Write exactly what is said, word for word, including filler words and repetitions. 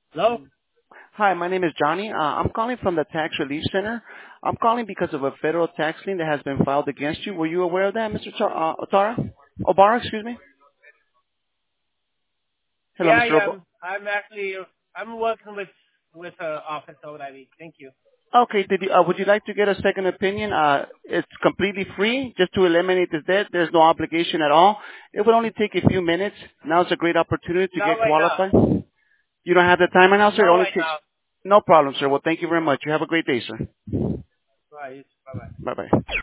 Hello? Hi, my name is Johnny. Uh, I'm calling from the Tax Relief Center. I'm calling because of a federal tax lien that has been filed against you. Were you aware of that, Mister Tar- uh, Otara? Obara, excuse me. Hello, Yeah, Mister yeah. Ob- I'm, I'm actually I'm working with with uh, Office already. Thank you. Okay, did you, uh, would you like to get a second opinion? Uh, it's completely free, just to eliminate this debt. There's no obligation at all. It would only take a few minutes. Now's a great opportunity to Not get right now. qualified. You don't have the time right now, sir? It Not only right takes... now. No problem, sir. Well, thank you very much. You have a great day, sir. Right. Bye bye. Bye-bye.